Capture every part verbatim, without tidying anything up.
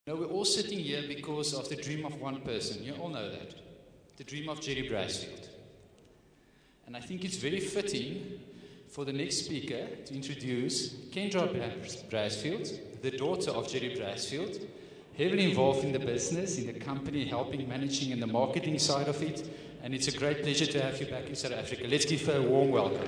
Now, we're all sitting here because of the dream of one person. You all know that. The dream of Jerry Brasfield. And I think it's very fitting for the next speaker to introduce Kendra Brasfield, the daughter of Jerry Brasfield, heavily involved in the business, in the company, helping, managing, and the marketing side of it. And it's a great pleasure to have you back in South Africa. Let's give her a warm welcome.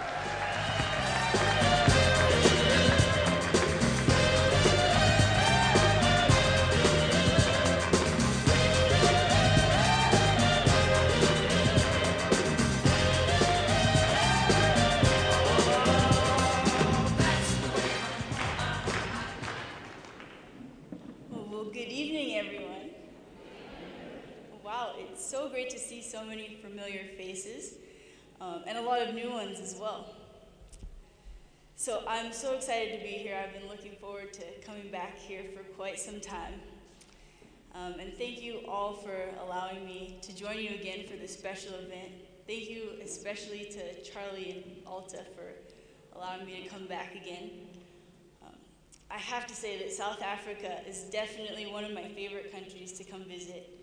So many familiar faces, um, and a lot of new ones as well. So I'm so excited to be here. I've been looking forward to coming back here for quite some time. Um, and thank you all for allowing me to join you again for this special event. Thank you especially to Charlie and Alta for allowing me to come back again. Um, I have to say that South Africa is definitely one of my favorite countries to come visit.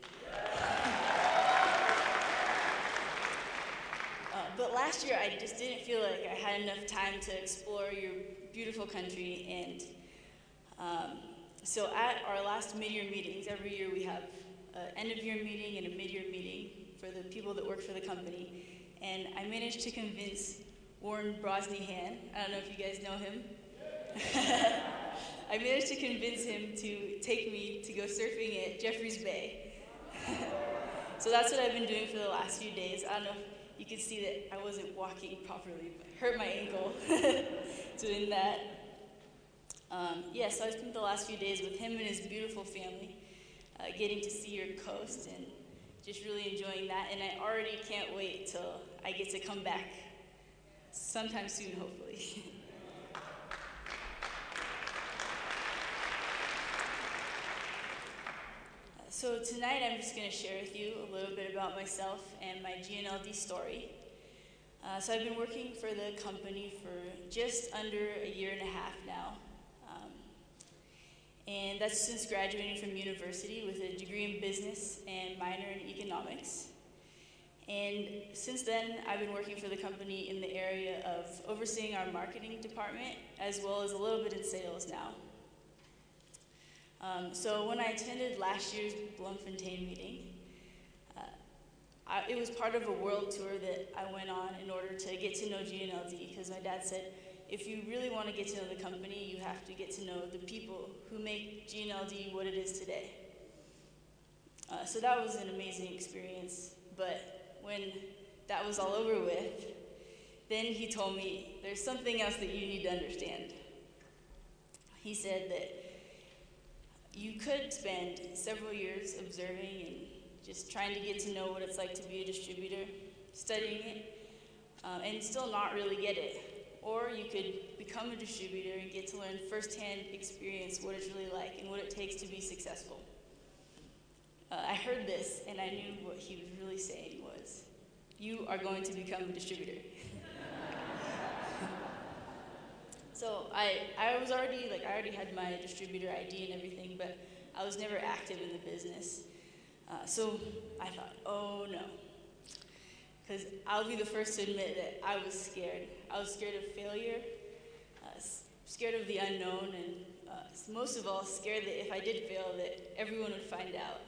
Uh, but last year, I just didn't feel like I had enough time to explore your beautiful country. And um, so at our last mid-year meetings, every year we have an end-of-year meeting and a mid-year meeting for the people that work for the company. And I managed to convince Warren Brosnahan, I don't know if you guys know him. I managed to convince him to take me to go surfing at Jeffreys Bay. So that's what I've been doing for the last few days. I don't know if you can see that I wasn't walking properly, but I hurt my ankle doing that. Um, yeah, so I spent the last few days with him and his beautiful family, uh, getting to see your coast and just really enjoying that. And I already can't wait till I get to come back sometime soon, hopefully. So tonight I'm just going to share with you a little bit about myself and my G N L D story. Uh, so I've been working for the company for just under a year and a half now. Um, and that's since graduating from university with a degree in business and minor in economics. And since then, I've been working for the company in the area of overseeing our marketing department, as well as a little bit in sales now. Um, so when I attended last year's Bloemfontein meeting, uh, I, it was part of a world tour that I went on in order to get to know G N L D, because my dad said, if you really want to get to know the company, you have to get to know the people who make G N L D what it is today. Uh, so that was an amazing experience, but when that was all over with, then he told me, there's something else that you need to understand. He said that you could spend several years observing and just trying to get to know what it's like to be a distributor, studying it, um, and still not really get it. Or you could become a distributor and get to learn firsthand experience what it's really like and what it takes to be successful. Uh, I heard this and I knew what he was really saying was, you are going to become a distributor. So I, I was already, like, I already had my distributor I D and everything, but I was never active in the business. Uh, so I thought, oh no. Because I'll be the first to admit that I was scared. I was scared of failure, uh, scared of the unknown, and uh, most of all, scared that if I did fail, that everyone would find out.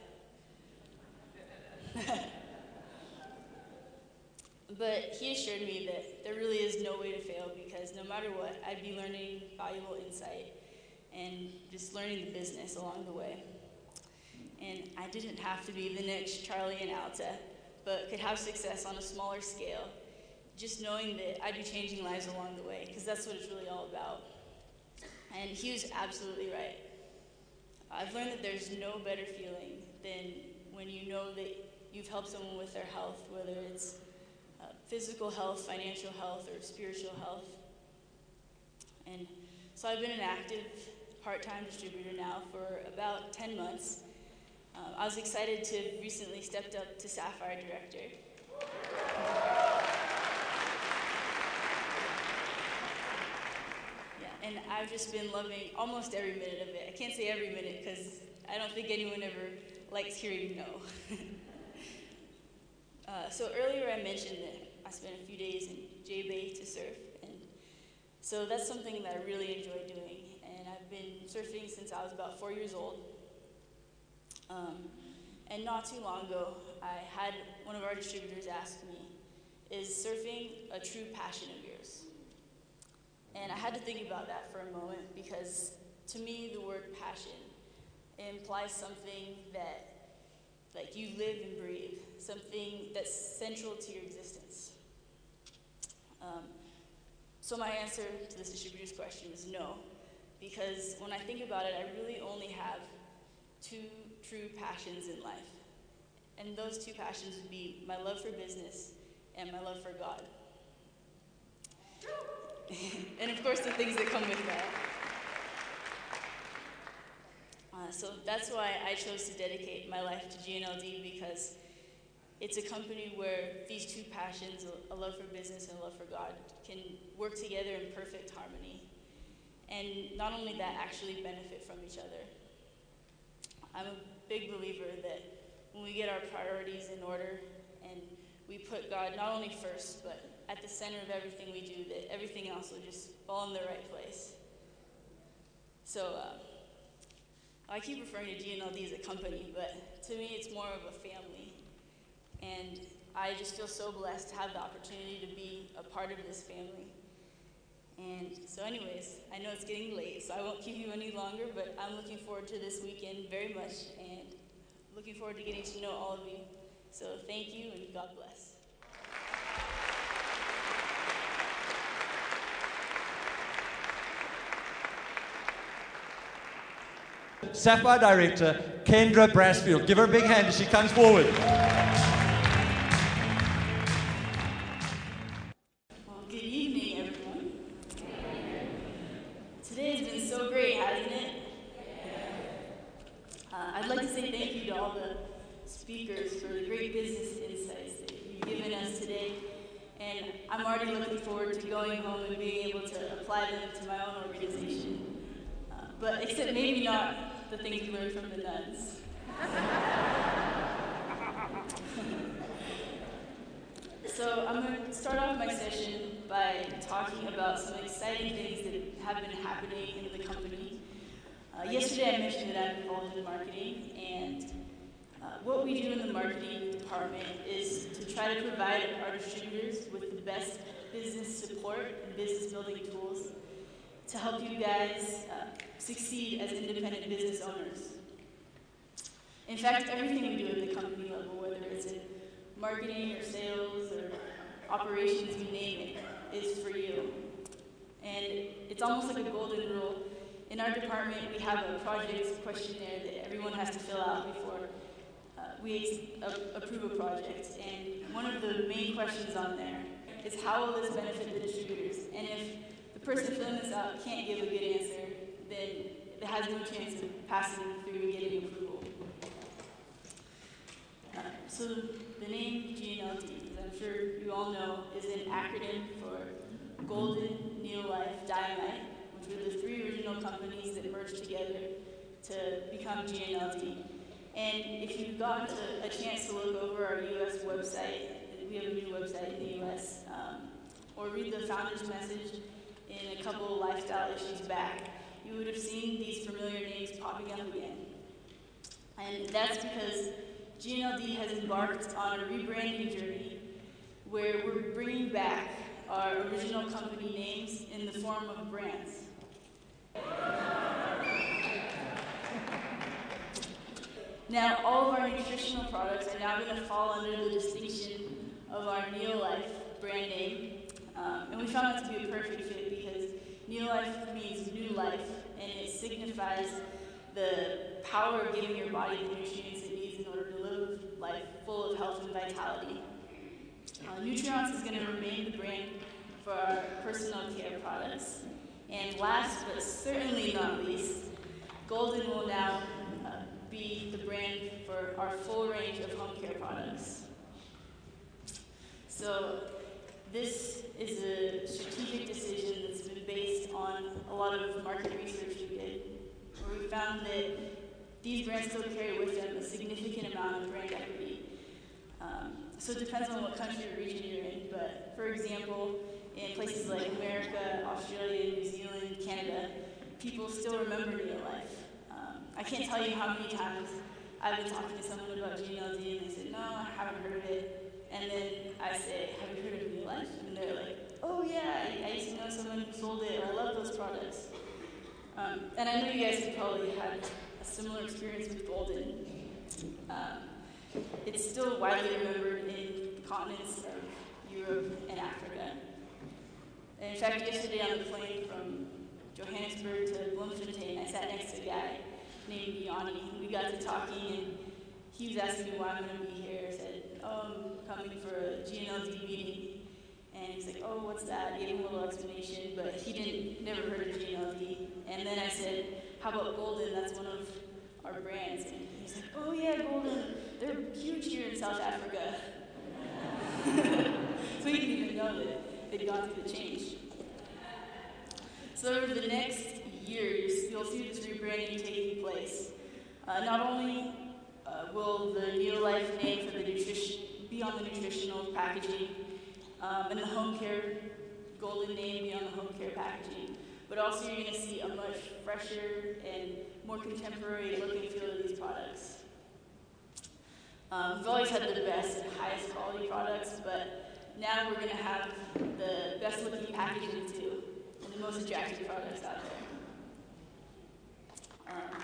But he assured me that there really is no way to fail, because no matter what, I'd be learning valuable insight and just learning the business along the way. And I didn't have to be the next Charlie and Alta, but could have success on a smaller scale, just knowing that I'd be changing lives along the way, because that's what it's really all about. And he was absolutely right. I've learned that there's no better feeling than when you know that you've helped someone with their health, whether it's Uh, physical health, financial health, or spiritual health. And so I've been an active part-time distributor now for about ten months. Um, I was excited to have recently stepped up to Sapphire Director. Yeah, and I've just been loving almost every minute of it. I can't say every minute because I don't think anyone ever likes hearing no. uh, so earlier I mentioned that I spent a few days in J-Bay to surf, and so that's something that I really enjoy doing. And I've been surfing since I was about four years old. Um, and not too long ago, I had one of our distributors ask me, is surfing a true passion of yours? And I had to think about that for a moment, because to me, the word passion implies something that, like, you live and breathe, something that's central to your existence. Um, so my answer to this distributor's question is no, because when I think about it, I really only have two true passions in life. And those two passions would be my love for business and my love for God. And of course, the things that come with that. Uh, so that's why I chose to dedicate my life to G N L D, because it's a company where these two passions, a love for business and a love for God, can work together in perfect harmony. And not only that, actually benefit from each other. I'm a big believer that when we get our priorities in order and we put God not only first, but at the center of everything we do, that everything else will just fall in the right place. So uh, I keep referring to G N L D as a company, but to me it's more of a family. And I just feel so blessed to have the opportunity to be a part of this family. And so anyways, I know it's getting late, so I won't keep you any longer, but I'm looking forward to this weekend very much, and looking forward to getting to know all of you. So thank you, and God bless. Sapphire Director, Kendra Brasfield. Give her a big hand as she comes forward. Well, good evening, everyone. Today has been so great, hasn't it? Uh, I'd like to say thank you to all the speakers for the great business insights that you've given us today. And I'm already looking forward to going home and being able to apply them to my own organization. Uh, but except maybe not the things we learned from the nuns. So I'm going to start off my session by talking about some exciting things that have been happening in the company. Uh, yesterday I mentioned that I'm involved in marketing, and uh, what we do in the marketing department is to try to provide our distributors with the best business support and business building tools to help you guys uh, succeed as independent business owners. In fact, everything we do at the company level, whether it's in marketing or sales or operations, you name it, is for you. And it's almost like a golden rule. In our department, we have a project questionnaire that everyone has to fill out before uh, we a- approve a project. And one of the main questions on there is, how will this benefit the distributors? And if the person filling this out can't give a good answer, then it has no chance of passing through and getting approval. Uh, so the name G N L D, as I'm sure you all know, is an acronym for Golden, Neolife, Dynamite, which were the three original companies that merged together to become G N L D. And if you've gotten a, a chance to look over our U S website, we have a new website in the U S, um, or read the founder's message in a couple of lifestyle issues back, you would have seen these familiar names popping up again. And that's because G N L D has embarked on a rebranding journey where we're bringing back our original company names in the form of brands. Now, all of our nutritional products are now going to fall under the distinction of our Neolife brand name. Um, and we found it to be a perfect fit because Neolife means new life, and it signifies the power of giving your body the nutrients it needs in order to live life full of health and vitality. Uh, Nutrients is going to remain the brand for our personal care products. And last but certainly not least, Golden will now uh, be the brand for our full range of home care products. So this is a strategic decision that's been based on a lot of market research we did, where we found that these brands still carry with them a significant amount of brand equity. Um, so it depends on what country or region you're in, but for example, in places like America, Australia, New Zealand, Canada, people still remember Neolife. Um, I can't tell you how many times I've been talking to someone about G N L D and they said, no, I haven't heard of it. And then I say, have you heard of Neolife? And they're like, oh yeah, I, I used to know someone who sold it, or I love those products. Um, and I know you guys have probably had a similar experience with Golden. Um, it's still widely remembered in the continents of Europe and Africa. And in fact, yesterday on the plane from Johannesburg to Bloemfontein, I sat next to a guy named Yanni. We got to talking, and he was asking me why I'm going to be here. I said, oh, I'm coming for a G N L D meeting. And he's like, oh, what's that? I gave him a little explanation, but he didn't, never heard of G N L D. And then I said, how about Golden? That's one of our brands. And he's like, oh yeah, Golden. They're huge here in South Africa. So he didn't even know that they'd gone through the change. So over the next years, you'll see this rebranding taking place. Uh, not only uh, will the Neolife name for the nutrition be on the nutritional packaging, um, and the home care Golden name be on the home care packaging, but also you're going to see a much fresher and more contemporary look and feel of these products. Um, we've always had the best and highest quality products, but now we're going to have the best looking packaging too, and the most attractive products out there. Um,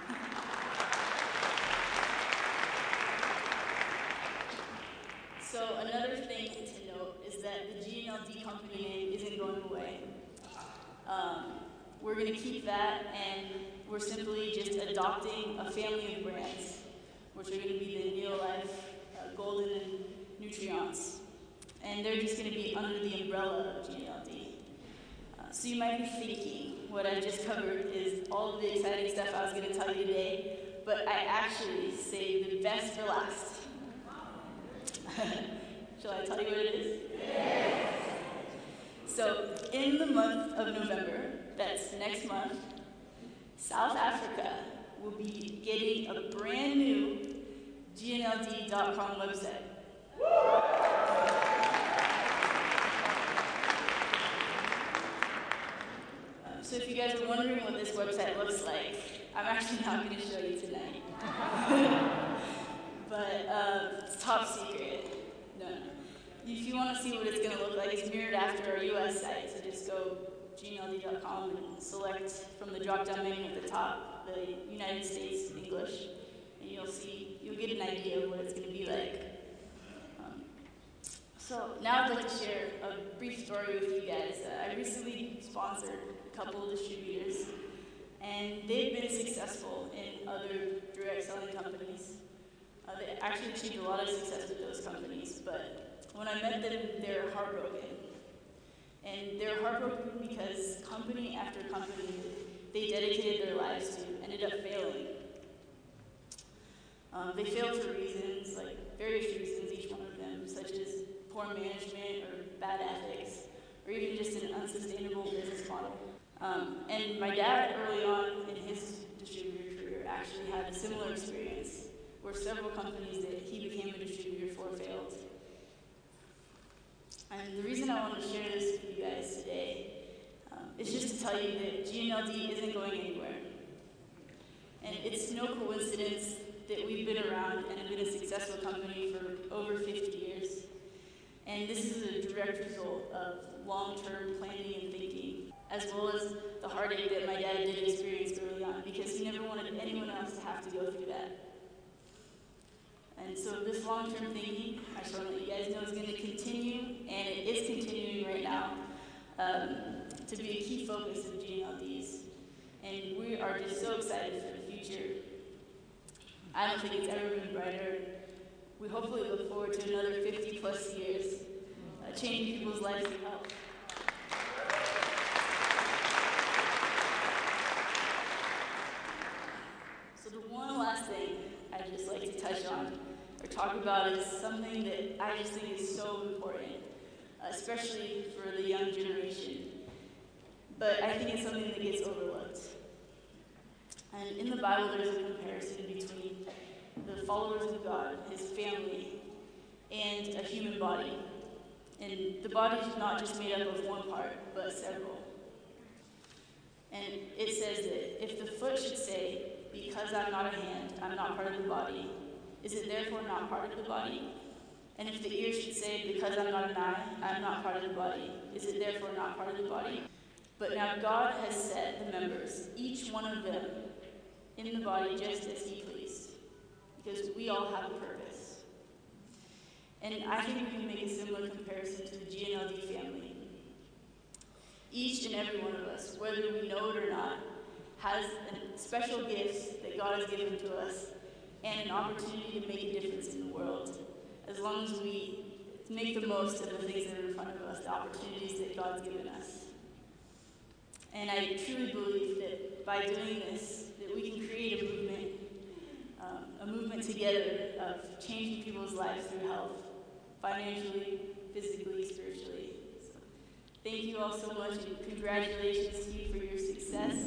so another thing to note is that the G N L D company name isn't going away. Um, we're going to keep that, and we're simply just adopting a family of brands, which are going to be the Neolife, uh, Golden, and Nutrients. And they're just going to be under the umbrella of G N L D. Uh, so you might be thinking, what I just covered is all of the exciting stuff I was going to tell you today, but I actually saved the best for last. Shall I tell you what it is? Yes. So in the month of November, that's next month, South Africa will be getting a brand new G N L D dot com website. Um, so if you guys are wondering what this website looks like, I'm actually not going to show you tonight. But uh, it's top secret. No, no. If you want to see what it's going to look like, it's mirrored after our U S site. So just go G N L D dot com and select from the drop-down menu at the top the United States English, and you'll see, you'll get an idea of what it's going to be like. Um, so now I'd like to share a brief story with you guys. Uh, I recently sponsored a couple of distributors, and they've been successful in other direct selling companies. Uh, they actually achieved a lot of success with those companies, but when I met them, they were heartbroken. And they were heartbroken because company after company they dedicated their lives to ended up failing. Um, they failed for reasons, like various reasons, each one of them, such as poor management or bad ethics, or even just an unsustainable business model. Um, and my dad, early on in his distributor career, actually had a similar experience, where several companies that he became a distributor for failed. And the reason I want to share this with you guys today um, is just to tell you that G N L D isn't going anywhere. And it's no coincidence that we've been around and have been a successful company for over fifty years. And this is a direct result of long-term planning and thinking, as well as the heartache that my dad did experience early on, because he never wanted anyone else to have to go through that. And so this long-term thinking, I just want to let you guys know, is going to continue, and it is continuing right now, um, to be a key focus of G N L Ds. And we are just so excited for the future. I don't think it's ever been brighter. We hopefully look forward to another fifty plus years, uh, changing people's lives through health. So the one last thing I'd just like to touch on or talk about is something that I just think is so important, especially for the young generation. But I think it's something that gets overlooked. And in the Bible, there's a comparison between the followers of God, his family, and a human body. And the body is not just made up of one part, but several. And it says that if the foot should say, because I'm not a hand, I'm not part of the body, is it therefore not part of the body? And if the ear should say, because I'm not an eye, I'm not part of the body, is it therefore not part of the body? But now God has set the members, each one of them, in the body just as he pleased, because we all have a purpose. And I think we can make a similar comparison to the G N L D family. Each and every one of us, whether we know it or not, has special gifts that God has given to us and an opportunity to make a difference in the world, as long as we make the most of the things that are in front of us, the opportunities that God's given us. And I truly believe that by doing this, that we can create a movement, um, a movement together of changing people's lives through health, financially, physically, spiritually. So thank you all so much, and congratulations to you for your success.